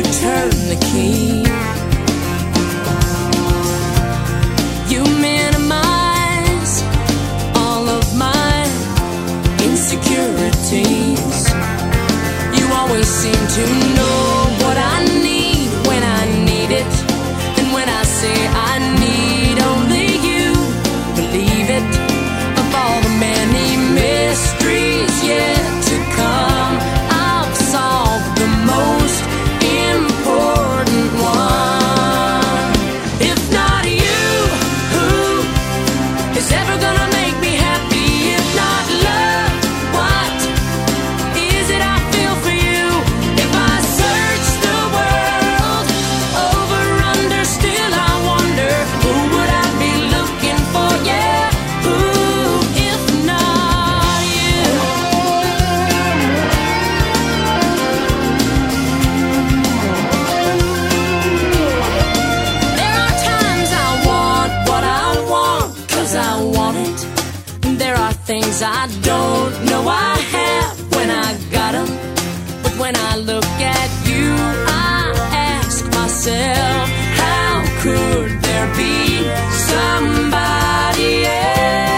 turn the key. You minimize all of my insecurities. You always seem to know what I need when I need it. And when I say I need only you, believe it. Of all the many mysteries yet to come, I've solved the most important one. If not you, who is ever gonna make me happy? If not love, what is it I feel for you? If I search the world over, under, still I wonder, who would I be looking for? Yeah, who if not you? There are times I want what I want, 'cause I want it. And there are things I don't know I have when I got 'em. But when I look at you, I ask myself, how could there be somebody else?